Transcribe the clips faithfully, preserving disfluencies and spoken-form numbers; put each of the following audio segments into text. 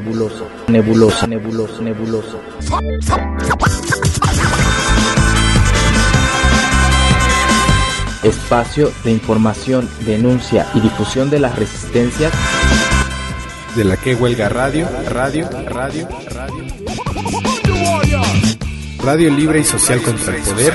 nebuloso, nebuloso, nebuloso, nebuloso. Espacio de información, denuncia y difusión de las resistencias de la que huelga radio, radio, radio, radio. Radio libre y social contra el poder.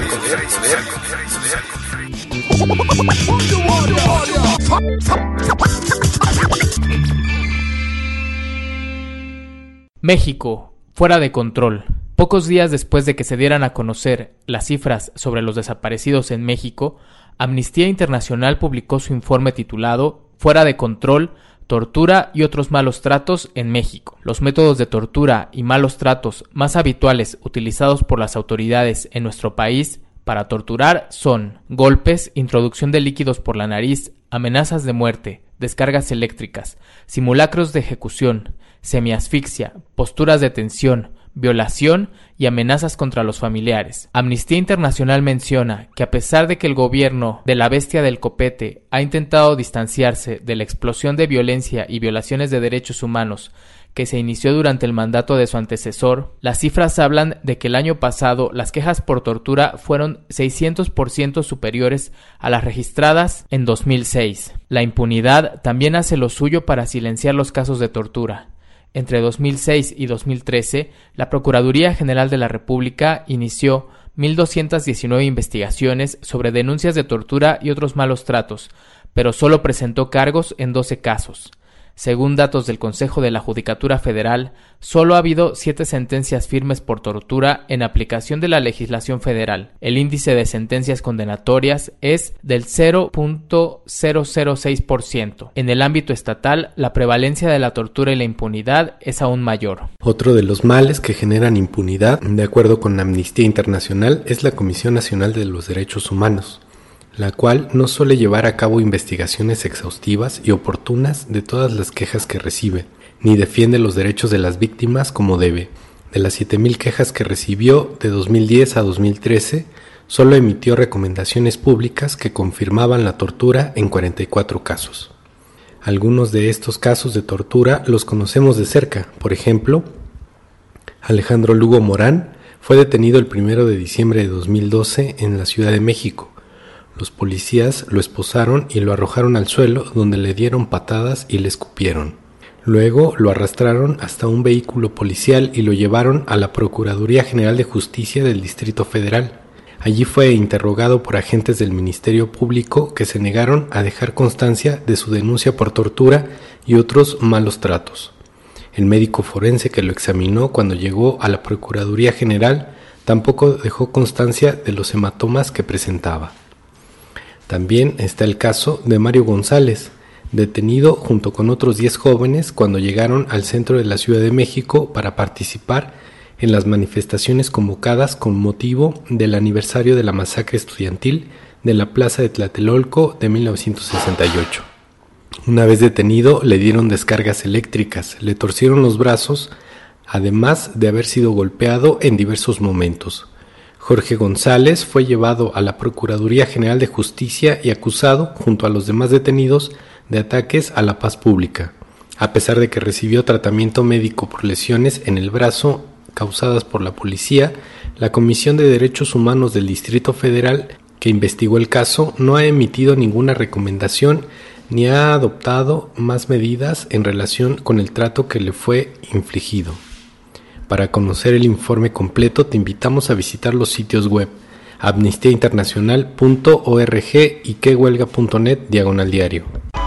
México, fuera de control. Pocos días después de que se dieran a conocer las cifras sobre los desaparecidos en México, Amnistía Internacional publicó su informe titulado Fuera de control, tortura y otros malos tratos en México. Los métodos de tortura y malos tratos más habituales utilizados por las autoridades en nuestro país para torturar son golpes, introducción de líquidos por la nariz, amenazas de muerte, descargas eléctricas, simulacros de ejecución, semiasfixia, posturas de tensión, violación y amenazas contra los familiares. Amnistía Internacional menciona que a pesar de que el gobierno de la bestia del copete ha intentado distanciarse de la explosión de violencia y violaciones de derechos humanos que se inició durante el mandato de su antecesor, las cifras hablan de que el año pasado las quejas por tortura fueron seiscientos por ciento superiores a las registradas en dos mil seis. La impunidad también hace lo suyo para silenciar los casos de tortura. Entre dos mil seis y dos mil trece, la Procuraduría General de la República inició mil doscientas diecinueve investigaciones sobre denuncias de tortura y otros malos tratos, pero solo presentó cargos en doce casos. Según datos del Consejo de la Judicatura Federal, solo ha habido siete sentencias firmes por tortura en aplicación de la legislación federal. El índice de sentencias condenatorias es del cero punto cero cero seis por ciento. En el ámbito estatal, la prevalencia de la tortura y la impunidad es aún mayor. Otro de los males que generan impunidad, de acuerdo con Amnistía Internacional, es la Comisión Nacional de los Derechos Humanos, la cual no suele llevar a cabo investigaciones exhaustivas y oportunas de todas las quejas que recibe, ni defiende los derechos de las víctimas como debe. De las siete mil quejas que recibió de dos mil diez a dos mil trece, solo emitió recomendaciones públicas que confirmaban la tortura en cuarenta y cuatro casos. Algunos de estos casos de tortura los conocemos de cerca. Por ejemplo, Alejandro Lugo Morán fue detenido el primero de diciembre de dos mil doce en la Ciudad de México. Los policías lo esposaron y lo arrojaron al suelo, donde le dieron patadas y le escupieron. Luego lo arrastraron hasta un vehículo policial y lo llevaron a la Procuraduría General de Justicia del Distrito Federal. Allí fue interrogado por agentes del Ministerio Público que se negaron a dejar constancia de su denuncia por tortura y otros malos tratos. El médico forense que lo examinó cuando llegó a la Procuraduría General tampoco dejó constancia de los hematomas que presentaba. También está el caso de Mario González, detenido junto con otros diez jóvenes cuando llegaron al centro de la Ciudad de México para participar en las manifestaciones convocadas con motivo del aniversario de la masacre estudiantil de la Plaza de Tlatelolco de mil novecientos sesenta y ocho. Una vez detenido, le dieron descargas eléctricas, le torcieron los brazos, además de haber sido golpeado en diversos momentos. Jorge González fue llevado a la Procuraduría General de Justicia y acusado, junto a los demás detenidos, de ataques a la paz pública, a pesar de que recibió tratamiento médico por lesiones en el brazo causadas por la policía. La Comisión de Derechos Humanos del Distrito Federal, que investigó el caso, no ha emitido ninguna recomendación ni ha adoptado más medidas en relación con el trato que le fue infligido. Para conocer el informe completo te invitamos a visitar los sitios web amnistía internacional punto org y quehuelga punto net diagonal diario.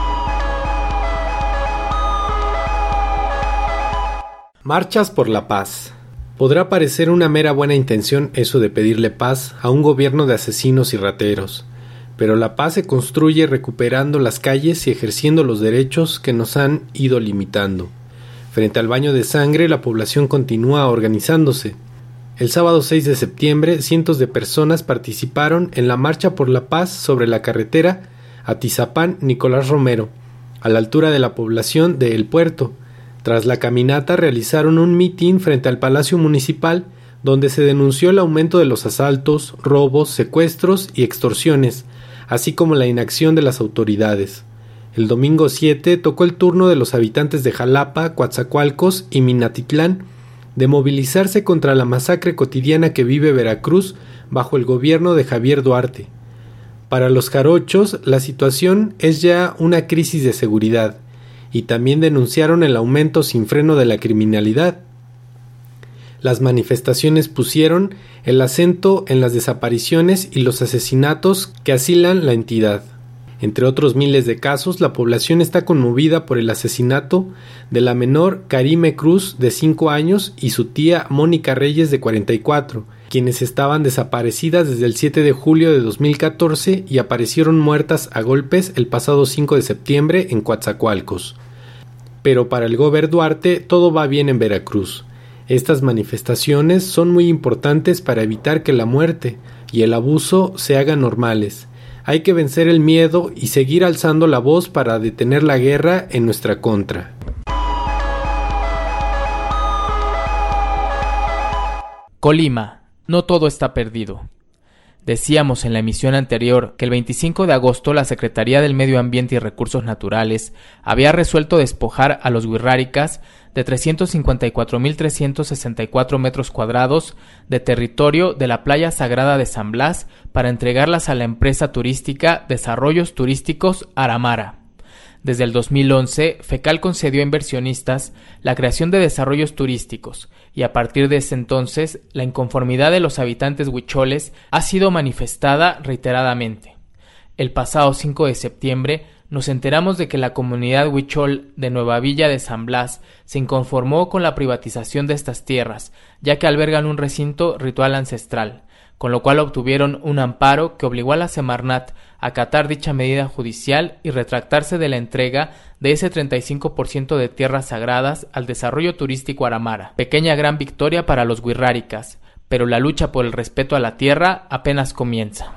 Marchas por la paz. Podrá parecer una mera buena intención eso de pedirle paz a un gobierno de asesinos y rateros, pero la paz se construye recuperando las calles y ejerciendo los derechos que nos han ido limitando. Frente al baño de sangre, la población continúa organizándose. El sábado seis de septiembre, cientos de personas participaron en la Marcha por la Paz sobre la carretera Atizapán-Nicolás Romero, a la altura de la población de El Puerto. Tras la caminata realizaron un mitin frente al Palacio Municipal, donde se denunció el aumento de los asaltos, robos, secuestros y extorsiones, así como la inacción de las autoridades. El domingo siete tocó el turno de los habitantes de Jalapa, Coatzacoalcos y Minatitlán de movilizarse contra la masacre cotidiana que vive Veracruz bajo el gobierno de Javier Duarte. Para los jarochos, la situación es ya una crisis de seguridad, y también denunciaron el aumento sin freno de la criminalidad. Las manifestaciones pusieron el acento en las desapariciones y los asesinatos que asilan la entidad. Entre otros miles de casos, la población está conmovida por el asesinato de la menor Karime Cruz, de cinco años, y su tía Mónica Reyes, de cuarenta y cuatro, quienes estaban desaparecidas desde el siete de julio de dos mil catorce y aparecieron muertas a golpes el pasado cinco de septiembre en Coatzacoalcos. Pero para el gobernador Duarte todo va bien en Veracruz. Estas manifestaciones son muy importantes para evitar que la muerte y el abuso se hagan normales. Hay que vencer el miedo y seguir alzando la voz para detener la guerra en nuestra contra. Colima, no todo está perdido. Decíamos en la emisión anterior que el veinticinco de agosto la Secretaría del Medio Ambiente y Recursos Naturales había resuelto despojar a los wixárikas de trescientos cincuenta y cuatro mil trescientos sesenta y cuatro metros cuadrados de territorio de la playa sagrada de San Blas para entregarlas a la empresa turística Desarrollos Turísticos Aramara. Desde el dos mil once, FECAL concedió a inversionistas la creación de desarrollos turísticos y a partir de ese entonces la inconformidad de los habitantes huicholes ha sido manifestada reiteradamente. El pasado cinco de septiembre nos enteramos de que la comunidad huichol de Nueva Villa de San Blas se inconformó con la privatización de estas tierras, ya que albergan un recinto ritual ancestral, con lo cual obtuvieron un amparo que obligó a la Semarnat a acatar dicha medida judicial y retractarse de la entrega de ese treinta y cinco por ciento de tierras sagradas al desarrollo turístico Aramara. Pequeña gran victoria para los wixárikas, pero la lucha por el respeto a la tierra apenas comienza.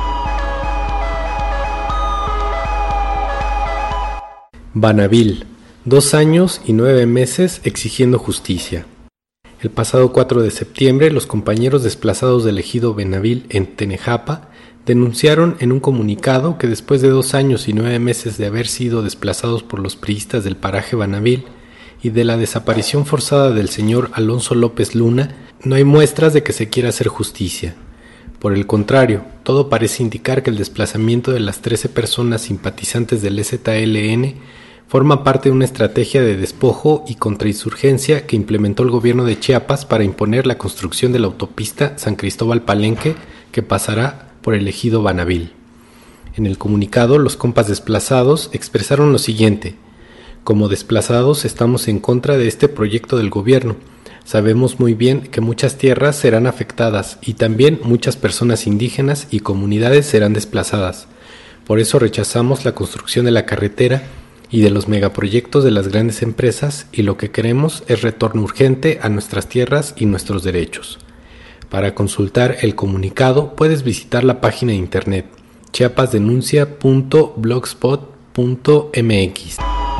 Banavil, dos años y nueve meses exigiendo justicia. El pasado cuatro de septiembre, los compañeros desplazados del ejido Benavil en Tenejapa denunciaron en un comunicado que después de dos años y nueve meses de haber sido desplazados por los priistas del paraje Banavil y de la desaparición forzada del señor Alonso López Luna, no hay muestras de que se quiera hacer justicia. Por el contrario, todo parece indicar que el desplazamiento de las trece personas simpatizantes del E Z L N forma parte de una estrategia de despojo y contrainsurgencia que implementó el gobierno de Chiapas para imponer la construcción de la autopista San Cristóbal Palenque, que pasará por el ejido Banavil. En el comunicado, los compas desplazados expresaron lo siguiente: como desplazados estamos en contra de este proyecto del gobierno. Sabemos muy bien que muchas tierras serán afectadas y también muchas personas indígenas y comunidades serán desplazadas. Por eso rechazamos la construcción de la carretera y de los megaproyectos de las grandes empresas, y lo que queremos es retorno urgente a nuestras tierras y nuestros derechos. Para consultar el comunicado puedes visitar la página de internet chiapasdenuncia punto blogspot punto m x.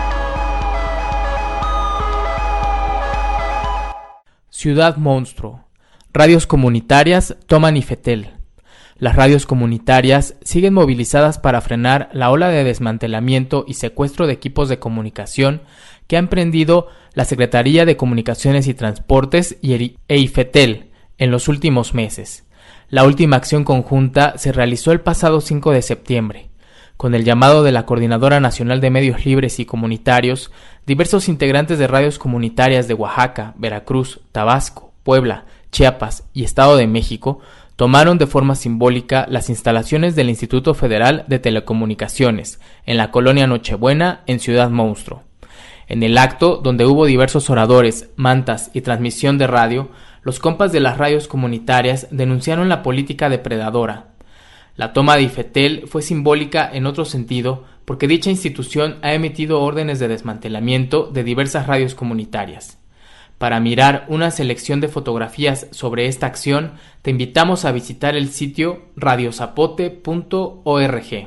Ciudad Monstruo. Radios comunitarias toman Ifetel. Las radios comunitarias siguen movilizadas para frenar la ola de desmantelamiento y secuestro de equipos de comunicación que ha emprendido la Secretaría de Comunicaciones y Transportes y e Ifetel en los últimos meses. La última acción conjunta se realizó el pasado cinco de septiembre. Con el llamado de la Coordinadora Nacional de Medios Libres y Comunitarios, diversos integrantes de radios comunitarias de Oaxaca, Veracruz, Tabasco, Puebla, Chiapas y Estado de México tomaron de forma simbólica las instalaciones del Instituto Federal de Telecomunicaciones en la colonia Nochebuena en Ciudad Monstruo. En el acto, donde hubo diversos oradores, mantas y transmisión de radio, los compas de las radios comunitarias denunciaron la política depredadora. La toma de Ifetel fue simbólica en otro sentido porque dicha institución ha emitido órdenes de desmantelamiento de diversas radios comunitarias. Para mirar una selección de fotografías sobre esta acción, te invitamos a visitar el sitio radio zapote punto org.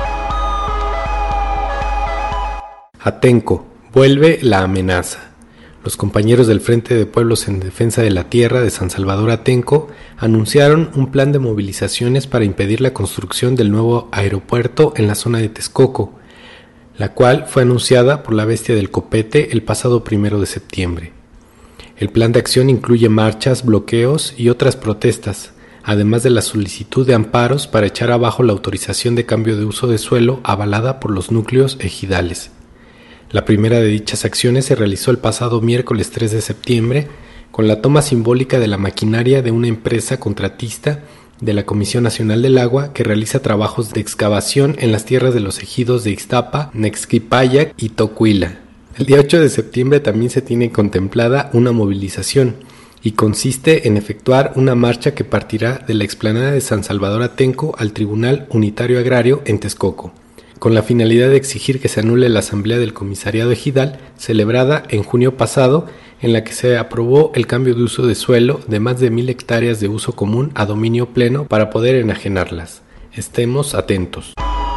Atenco, vuelve la amenaza. Los compañeros del Frente de Pueblos en Defensa de la Tierra de San Salvador Atenco anunciaron un plan de movilizaciones para impedir la construcción del nuevo aeropuerto en la zona de Texcoco, la cual fue anunciada por la bestia del copete el pasado primero de septiembre. El plan de acción incluye marchas, bloqueos y otras protestas, además de la solicitud de amparos para echar abajo la autorización de cambio de uso de suelo avalada por los núcleos ejidales. La primera de dichas acciones se realizó el pasado miércoles tres de septiembre con la toma simbólica de la maquinaria de una empresa contratista de la Comisión Nacional del Agua que realiza trabajos de excavación en las tierras de los ejidos de Ixtapa, Nexquipayac y Tocuila. El día ocho de septiembre también se tiene contemplada una movilización y consiste en efectuar una marcha que partirá de la explanada de San Salvador Atenco al Tribunal Unitario Agrario en Texcoco, con la finalidad de exigir que se anule la asamblea del comisariado ejidal celebrada en junio pasado, en la que se aprobó el cambio de uso de suelo de más de mil hectáreas de uso común a dominio pleno para poder enajenarlas. Estemos atentos.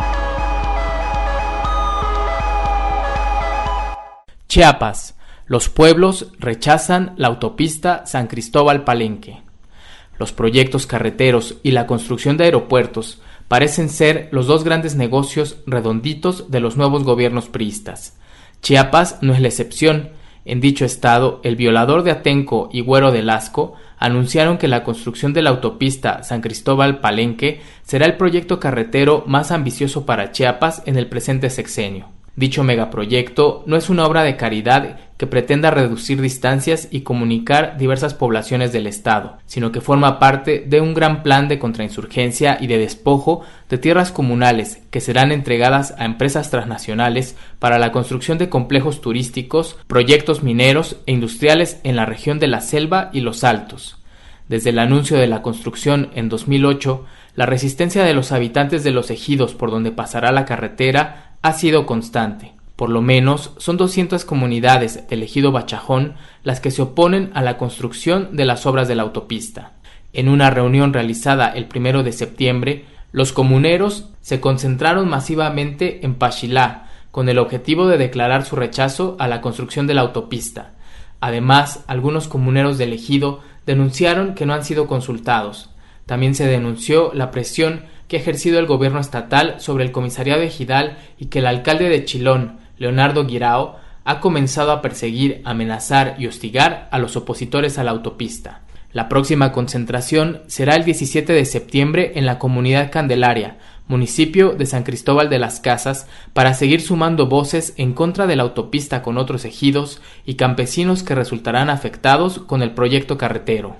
Chiapas. Los pueblos rechazan la autopista San Cristóbal Palenque. Los proyectos carreteros y la construcción de aeropuertos parecen ser los dos grandes negocios redonditos de los nuevos gobiernos priistas. Chiapas no es la excepción. En dicho estado, el violador de Atenco y Güero de Lasco anunciaron que la construcción de la autopista San Cristóbal Palenque será el proyecto carretero más ambicioso para Chiapas en el presente sexenio. Dicho megaproyecto no es una obra de caridad que pretenda reducir distancias y comunicar diversas poblaciones del estado, sino que forma parte de un gran plan de contrainsurgencia y de despojo de tierras comunales que serán entregadas a empresas transnacionales para la construcción de complejos turísticos, proyectos mineros e industriales en la región de la Selva y los Altos. Desde el anuncio de la construcción en dos mil ocho, la resistencia de los habitantes de los ejidos por donde pasará la carretera ha sido constante. Por lo menos son doscientas comunidades del ejido Bachajón las que se oponen a la construcción de las obras de la autopista. En una reunión realizada el primero de septiembre, los comuneros se concentraron masivamente en Paxilá con el objetivo de declarar su rechazo a la construcción de la autopista. Además, algunos comuneros del ejido denunciaron que no han sido consultados. También se denunció la presión que ha ejercido el gobierno estatal sobre el comisariado ejidal y que el alcalde de Chilón, Leonardo Guirao, ha comenzado a perseguir, amenazar y hostigar a los opositores a la autopista. La próxima concentración será el diecisiete de septiembre en la comunidad Candelaria, municipio de San Cristóbal de las Casas, para seguir sumando voces en contra de la autopista con otros ejidos y campesinos que resultarán afectados con el proyecto carretero.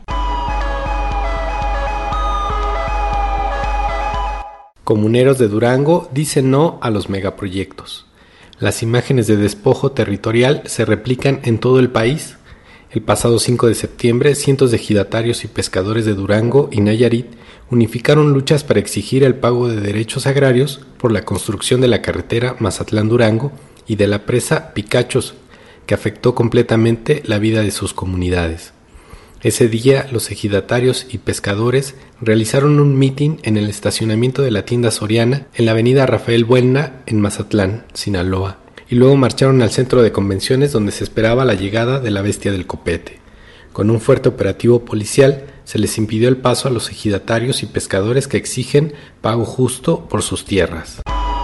Comuneros de Durango dicen no a los megaproyectos. Las imágenes de despojo territorial se replican en todo el país. El pasado cinco de septiembre, cientos de ejidatarios y pescadores de Durango y Nayarit unificaron luchas para exigir el pago de derechos agrarios por la construcción de la carretera Mazatlán-Durango y de la presa Picachos, que afectó completamente la vida de sus comunidades. Ese día, los ejidatarios y pescadores realizaron un mitin en el estacionamiento de la tienda Soriana en la avenida Rafael Buelna en Mazatlán, Sinaloa, y luego marcharon al centro de convenciones donde se esperaba la llegada de la bestia del copete. Con un fuerte operativo policial, se les impidió el paso a los ejidatarios y pescadores que exigen pago justo por sus tierras.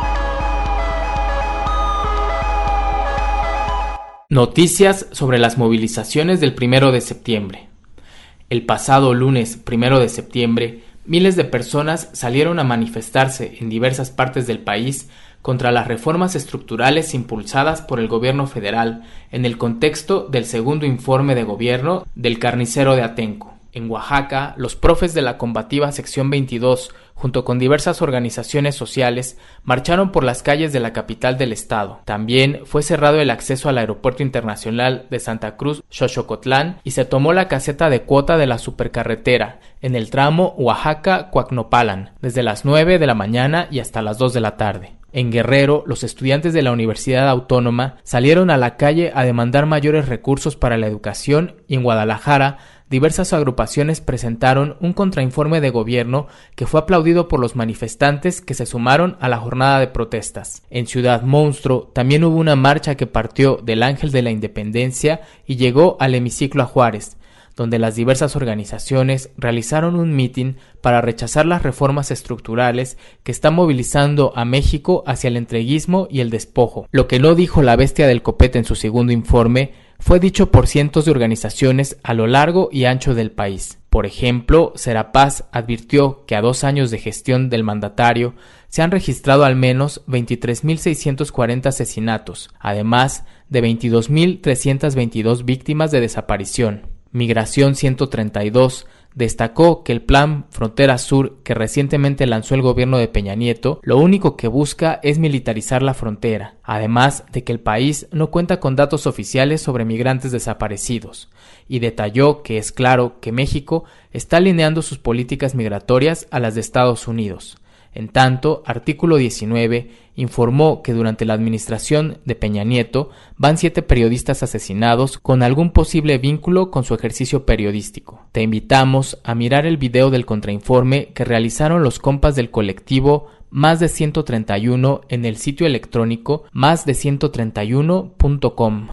Noticias sobre las movilizaciones del primero de septiembre. El pasado lunes primero de septiembre, miles de personas salieron a manifestarse en diversas partes del país contra las reformas estructurales impulsadas por el gobierno federal en el contexto del segundo informe de gobierno del carnicero de Atenco. En Oaxaca, los profes de la combativa sección veintidós, junto con diversas organizaciones sociales, marcharon por las calles de la capital del estado. También fue cerrado el acceso al aeropuerto internacional de Santa Cruz, Xochocotlán, y se tomó la caseta de cuota de la supercarretera en el tramo Oaxaca-Coacnopalan, desde las nueve de la mañana y hasta las dos de la tarde. En Guerrero, los estudiantes de la Universidad Autónoma salieron a la calle a demandar mayores recursos para la educación y en Guadalajara diversas agrupaciones presentaron un contrainforme de gobierno que fue aplaudido por los manifestantes que se sumaron a la jornada de protestas. En Ciudad Monstruo también hubo una marcha que partió del Ángel de la Independencia y llegó al hemiciclo a Juárez, donde las diversas organizaciones realizaron un mitin para rechazar las reformas estructurales que están movilizando a México hacia el entreguismo y el despojo. Lo que no dijo la bestia del copete en su segundo informe fue dicho por cientos de organizaciones a lo largo y ancho del país. Por ejemplo, Serapaz advirtió que a dos años de gestión del mandatario se han registrado al menos veintitrés mil seiscientos cuarenta asesinatos, además de veintidós mil trescientas veintidós víctimas de desaparición. Migración ciento treinta y dos destacó que el Plan Frontera Sur que recientemente lanzó el gobierno de Peña Nieto lo único que busca es militarizar la frontera, además de que el país no cuenta con datos oficiales sobre migrantes desaparecidos, y detalló que es claro que México está alineando sus políticas migratorias a las de Estados Unidos. En tanto, Artículo diecinueve informó que durante la administración de Peña Nieto van siete periodistas asesinados con algún posible vínculo con su ejercicio periodístico. Te invitamos a mirar el video del contrainforme que realizaron los compas del colectivo Más de ciento treinta y uno en el sitio electrónico más de ciento treinta y uno punto com.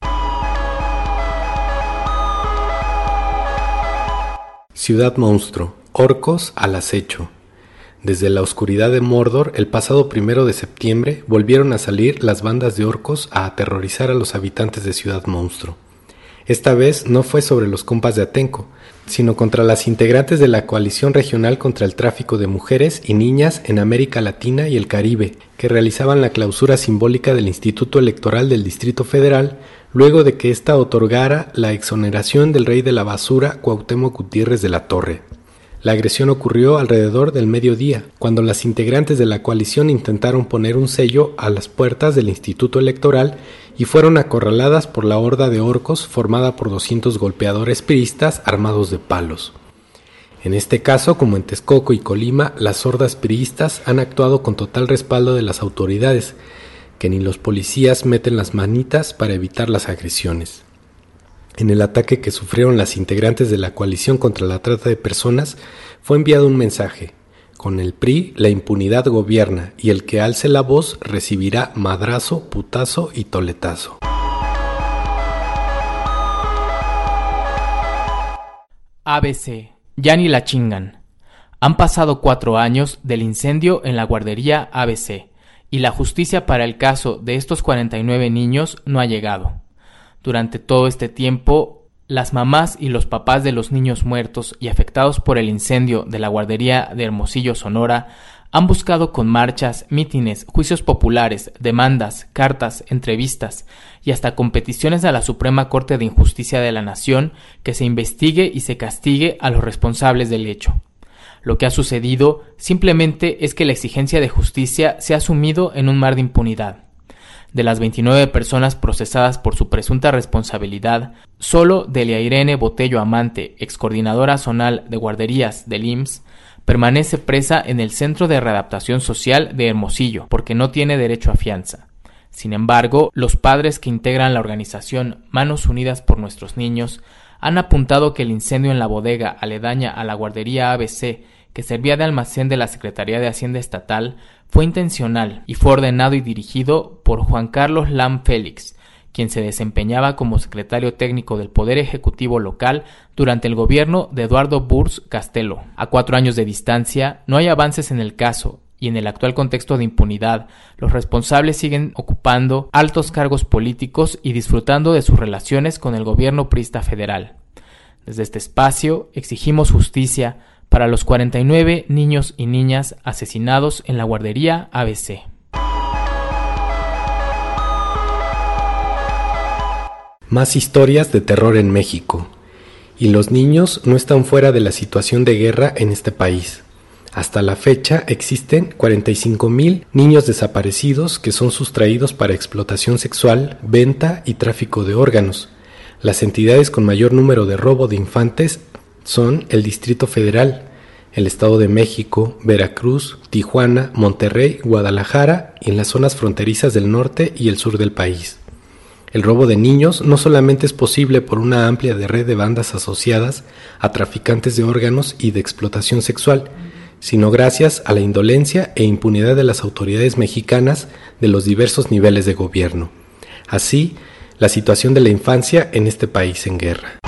Ciudad Monstruo, orcos al acecho. Desde la oscuridad de Mordor, el pasado primero de septiembre, volvieron a salir las bandas de orcos a aterrorizar a los habitantes de Ciudad Monstruo. Esta vez no fue sobre los compas de Atenco, sino contra las integrantes de la Coalición Regional contra el Tráfico de Mujeres y Niñas en América Latina y el Caribe, que realizaban la clausura simbólica del Instituto Electoral del Distrito Federal, luego de que ésta otorgara la exoneración del rey de la basura Cuauhtémoc Gutiérrez de la Torre. La agresión ocurrió alrededor del mediodía, cuando las integrantes de la coalición intentaron poner un sello a las puertas del Instituto Electoral y fueron acorraladas por la horda de orcos formada por doscientos golpeadores priistas armados de palos. En este caso, como en Texcoco y Colima, las hordas priistas han actuado con total respaldo de las autoridades, que ni los policías meten las manitas para evitar las agresiones. En el ataque que sufrieron las integrantes de la coalición contra la trata de personas, fue enviado un mensaje: con el P R I la impunidad gobierna y el que alce la voz recibirá madrazo, putazo y toletazo. A B C. Ya ni la chingan. Han pasado cuatro años del incendio en la guardería A B C y la justicia para el caso de estos cuarenta y nueve niños no ha llegado. Durante todo este tiempo, las mamás y los papás de los niños muertos y afectados por el incendio de la guardería de Hermosillo, Sonora, han buscado con marchas, mítines, juicios populares, demandas, cartas, entrevistas y hasta competiciones a la Suprema Corte de Injusticia de la Nación que se investigue y se castigue a los responsables del hecho. Lo que ha sucedido simplemente es que la exigencia de justicia se ha sumido en un mar de impunidad. De las veintinueve personas procesadas por su presunta responsabilidad, solo Delia Irene Botello Amante, excoordinadora zonal de guarderías del I M S S, permanece presa en el Centro de Readaptación Social de Hermosillo porque no tiene derecho a fianza. Sin embargo, los padres que integran la organización Manos Unidas por Nuestros Niños han apuntado que el incendio en la bodega aledaña a la guardería A B C, que servía de almacén de la Secretaría de Hacienda Estatal, fue intencional y fue ordenado y dirigido por Juan Carlos Lam Félix, quien se desempeñaba como secretario técnico del Poder Ejecutivo local durante el gobierno de Eduardo Burs Castelo. A cuatro años de distancia, no hay avances en el caso y en el actual contexto de impunidad, los responsables siguen ocupando altos cargos políticos y disfrutando de sus relaciones con el gobierno priista federal. Desde este espacio exigimos justicia para los cuarenta y nueve niños y niñas asesinados en la guardería A B C. Más historias de terror en México. Y los niños no están fuera de la situación de guerra en este país. Hasta la fecha existen cuarenta y cinco mil niños desaparecidos que son sustraídos para explotación sexual, venta y tráfico de órganos. Las entidades con mayor número de robo de infantes son el Distrito Federal, el Estado de México, Veracruz, Tijuana, Monterrey, Guadalajara y en las zonas fronterizas del norte y el sur del país. El robo de niños no solamente es posible por una amplia red de bandas asociadas a traficantes de órganos y de explotación sexual, sino gracias a la indolencia e impunidad de las autoridades mexicanas de los diversos niveles de gobierno. Así, la situación de la infancia en este país en guerra.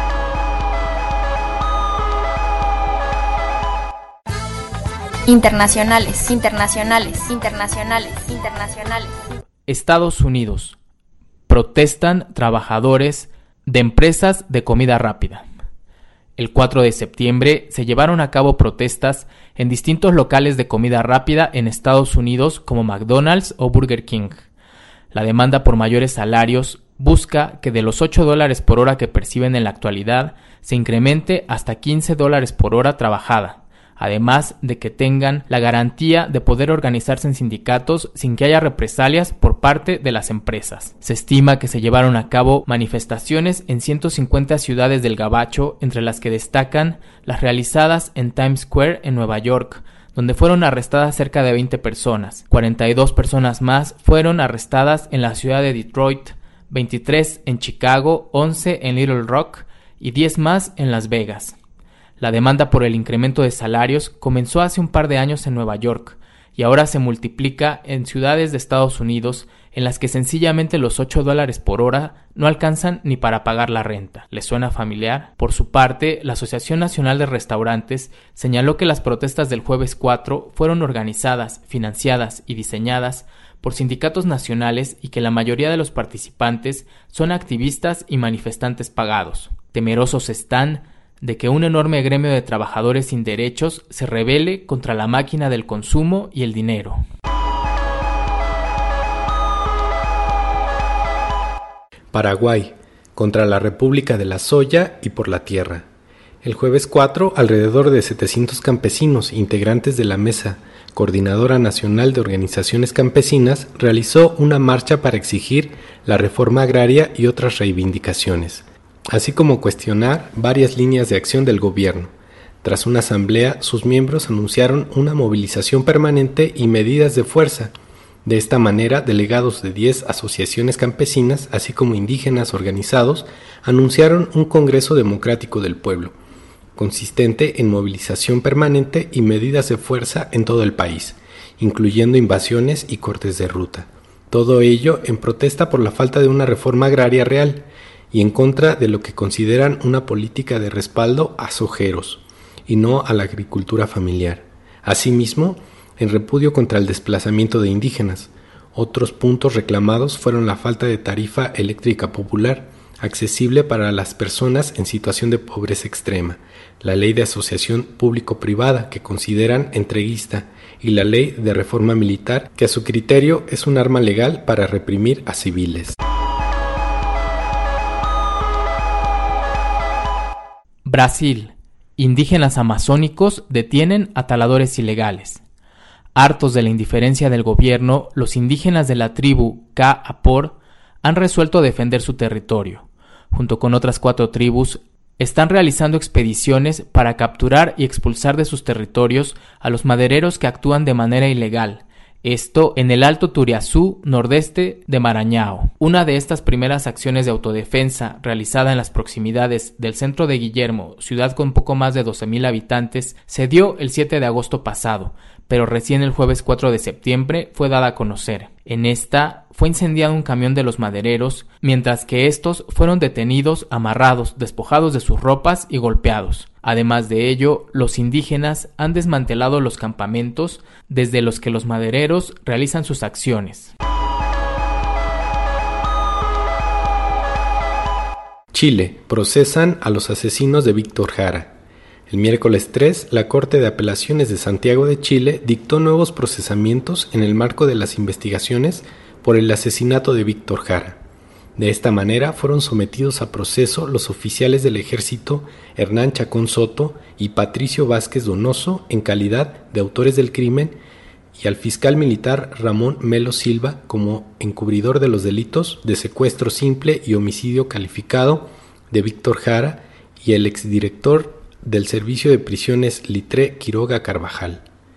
Internacionales, internacionales, internacionales, internacionales. Estados Unidos. Protestan trabajadores de empresas de comida rápida. El cuatro de septiembre se llevaron a cabo protestas en distintos locales de comida rápida en Estados Unidos como McDonald's o Burger King. La demanda por mayores salarios busca que de los ocho dólares por hora que perciben en la actualidad se incremente hasta quince dólares por hora trabajada, además de que tengan la garantía de poder organizarse en sindicatos sin que haya represalias por parte de las empresas. Se estima que se llevaron a cabo manifestaciones en ciento cincuenta ciudades del Gabacho, entre las que destacan las realizadas en Times Square en Nueva York, donde fueron arrestadas cerca de veinte personas. cuarenta y dos personas más fueron arrestadas en la ciudad de Detroit, veintitrés en Chicago, once en Little Rock y diez más en Las Vegas. La demanda por el incremento de salarios comenzó hace un par de años en Nueva York y ahora se multiplica en ciudades de Estados Unidos en las que sencillamente los ocho dólares por hora no alcanzan ni para pagar la renta. ¿Les suena familiar? Por su parte, la Asociación Nacional de Restaurantes señaló que las protestas del jueves cuatro fueron organizadas, financiadas y diseñadas por sindicatos nacionales y que la mayoría de los participantes son activistas y manifestantes pagados. Temerosos están de que un enorme gremio de trabajadores sin derechos se rebele contra la máquina del consumo y el dinero. Paraguay, contra la República de la Soya y por la Tierra. El jueves cuatro, alrededor de setecientos campesinos, integrantes de la Mesa Coordinadora Nacional de Organizaciones Campesinas, realizó una marcha para exigir la reforma agraria y otras reivindicaciones, así como cuestionar varias líneas de acción del gobierno. Tras una asamblea, sus miembros anunciaron una movilización permanente y medidas de fuerza. De esta manera, delegados de diez asociaciones campesinas, así como indígenas organizados, anunciaron un Congreso Democrático del Pueblo, consistente en movilización permanente y medidas de fuerza en todo el país, incluyendo invasiones y cortes de ruta. Todo ello en protesta por la falta de una reforma agraria real y en contra de lo que consideran una política de respaldo a sojeros y no a la agricultura familiar. Asimismo, en repudio contra el desplazamiento de indígenas. Otros puntos reclamados fueron la falta de tarifa eléctrica popular, accesible para las personas en situación de pobreza extrema, la ley de asociación público-privada que consideran entreguista y la ley de reforma militar que a su criterio es un arma legal para reprimir a civiles. Brasil. Indígenas amazónicos detienen a taladores ilegales. Hartos de la indiferencia del gobierno, los indígenas de la tribu Ka'apor han resuelto defender su territorio. Junto con otras cuatro tribus, están realizando expediciones para capturar y expulsar de sus territorios a los madereros que actúan de manera ilegal. Esto en el Alto Turiazú, nordeste de Maranhão. Una de estas primeras acciones de autodefensa, realizada en las proximidades del centro de Guillermo, ciudad con poco más de doce mil habitantes, se dio el siete de agosto pasado, pero recién el jueves cuatro de septiembre fue dada a conocer. En esta fue incendiado un camión de los madereros, mientras que estos fueron detenidos, amarrados, despojados de sus ropas y golpeados. Además de ello, los indígenas han desmantelado los campamentos desde los que los madereros realizan sus acciones. Chile. Procesan a los asesinos de Víctor Jara. El miércoles tres, la Corte de Apelaciones de Santiago de Chile dictó nuevos procesamientos en el marco de las investigaciones por el asesinato de Víctor Jara. De esta manera fueron sometidos a proceso los oficiales del ejército Hernán Chacón Soto y Patricio Vázquez Donoso en calidad de autores del crimen y al fiscal militar Ramón Melo Silva como encubridor de los delitos de secuestro simple y homicidio calificado de Víctor Jara y el exdirector del Servicio de Prisiones Litré Quiroga Carvajal.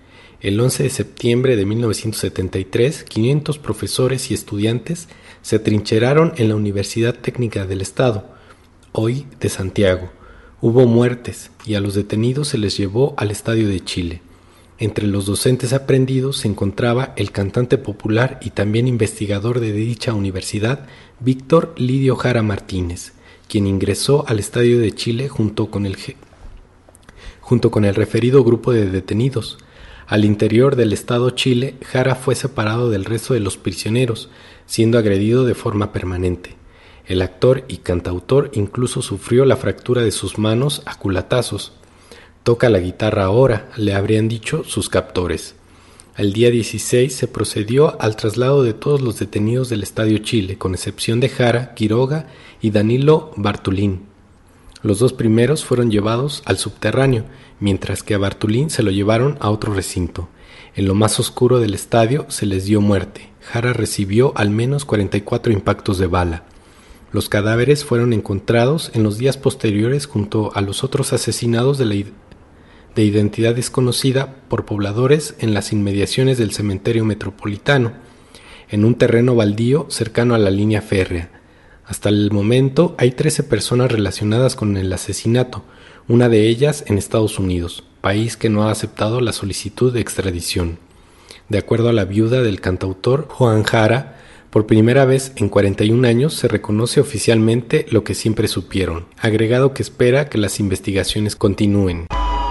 El once de septiembre de mil novecientos setenta y tres, quinientos profesores y estudiantes se atrincheraron en la Universidad Técnica del Estado, hoy de Santiago. Hubo muertes y a los detenidos se les llevó al Estadio de Chile. Entre los docentes aprehendidos se encontraba el cantante popular y también investigador de dicha universidad, Víctor Lidio Jara Martínez, quien ingresó al Estadio de Chile junto con el, junto con el referido grupo de detenidos. Al interior del Estado Chile, Jara fue separado del resto de los prisioneros, siendo agredido de forma permanente. El actor y cantautor incluso sufrió la fractura de sus manos a culatazos. Toca la guitarra ahora, le habrían dicho sus captores. Al día dieciséis se procedió al traslado de todos los detenidos del Estadio Chile, con excepción de Jara, Quiroga y Danilo Bartolín. Los dos primeros fueron llevados al subterráneo, mientras que a Bartolín se lo llevaron a otro recinto. En lo más oscuro del estadio se les dio muerte. Jara recibió al menos cuarenta y cuatro impactos de bala. Los cadáveres fueron encontrados en los días posteriores junto a los otros asesinados de, la, de identidad desconocida por pobladores en las inmediaciones del cementerio metropolitano, en un terreno baldío cercano a la línea férrea. Hasta el momento hay trece personas relacionadas con el asesinato, una de ellas en Estados Unidos, país que no ha aceptado la solicitud de extradición. De acuerdo a la viuda del cantautor Juan Jara, por primera vez en cuarenta y un años se reconoce oficialmente lo que siempre supieron, agregado que espera que las investigaciones continúen.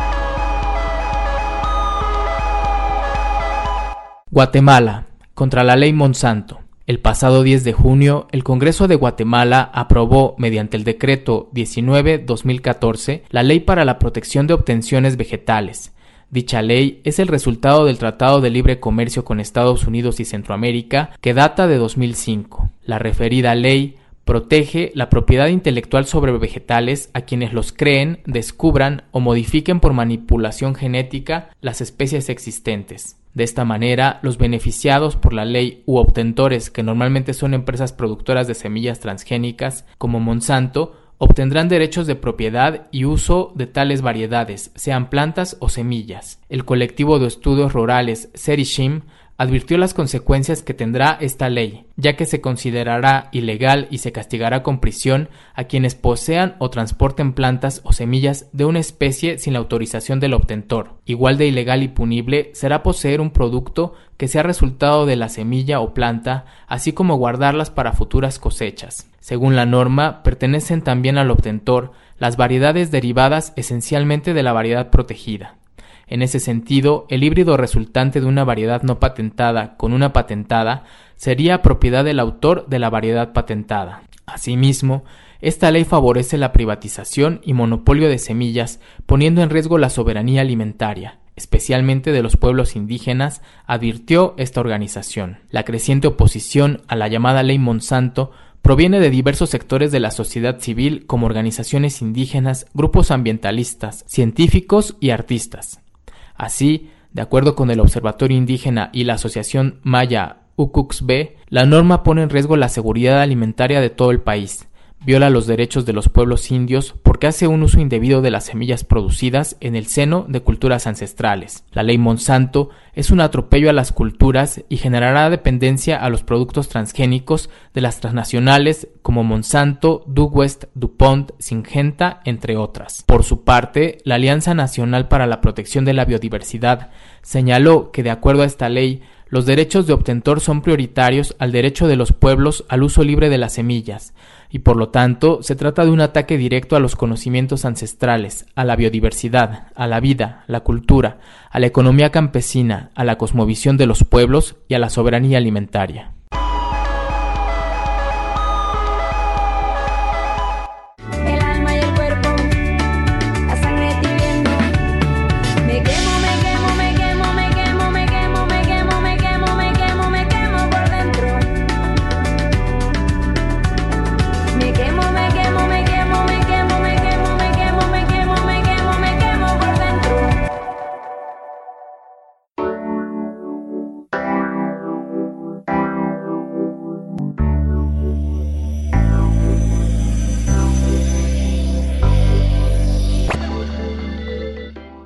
Guatemala, contra la ley Monsanto. El pasado diez de junio, el Congreso de Guatemala aprobó, mediante el Decreto diecinueve guion dos mil catorce, la Ley para la Protección de Obtenciones Vegetales. Dicha ley es el resultado del Tratado de Libre Comercio con Estados Unidos y Centroamérica, que data de dos mil cinco. La referida ley protege la propiedad intelectual sobre vegetales a quienes los creen, descubran o modifiquen por manipulación genética las especies existentes. De esta manera, los beneficiados por la ley u obtentores, que normalmente son empresas productoras de semillas transgénicas como Monsanto, obtendrán derechos de propiedad y uso de tales variedades, sean plantas o semillas. El colectivo de estudios rurales Serishim advirtió las consecuencias que tendrá esta ley, ya que se considerará ilegal y se castigará con prisión a quienes posean o transporten plantas o semillas de una especie sin la autorización del obtentor. Igual de ilegal y punible será poseer un producto que sea resultado de la semilla o planta, así como guardarlas para futuras cosechas. Según la norma, pertenecen también al obtentor las variedades derivadas esencialmente de la variedad protegida. En ese sentido, el híbrido resultante de una variedad no patentada con una patentada sería propiedad del autor de la variedad patentada. Asimismo, esta ley favorece la privatización y monopolio de semillas, poniendo en riesgo la soberanía alimentaria, especialmente de los pueblos indígenas, advirtió esta organización. La creciente oposición a la llamada Ley Monsanto proviene de diversos sectores de la sociedad civil como organizaciones indígenas, grupos ambientalistas, científicos y artistas. Así, de acuerdo con el Observatorio Indígena y la Asociación Maya Ucuxbe, la norma pone en riesgo la seguridad alimentaria de todo el país, viola los derechos de los pueblos indios porque hace un uso indebido de las semillas producidas en el seno de culturas ancestrales. La ley Monsanto es un atropello a las culturas y generará dependencia a los productos transgénicos de las transnacionales como Monsanto, Douglas, DuPont, Syngenta, entre otras. Por su parte, la Alianza Nacional para la Protección de la Biodiversidad señaló que, de acuerdo a esta ley, los derechos de obtentor son prioritarios al derecho de los pueblos al uso libre de las semillas, y por lo tanto se trata de un ataque directo a los conocimientos ancestrales, a la biodiversidad, a la vida, la cultura, a la economía campesina, a la cosmovisión de los pueblos y a la soberanía alimentaria.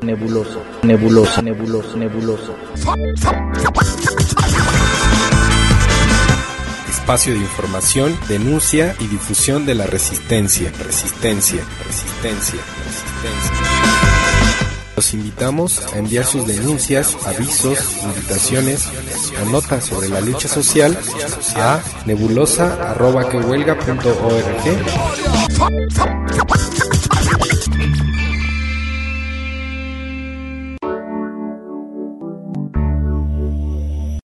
nebulosa, nebulosa, nebulosa, nebulosa. Espacio de información, denuncia y difusión de la resistencia, resistencia, resistencia, resistencia. Los invitamos a enviar sus denuncias, avisos, invitaciones o notas sobre la lucha social a nebulosa arroba que huelga punto org.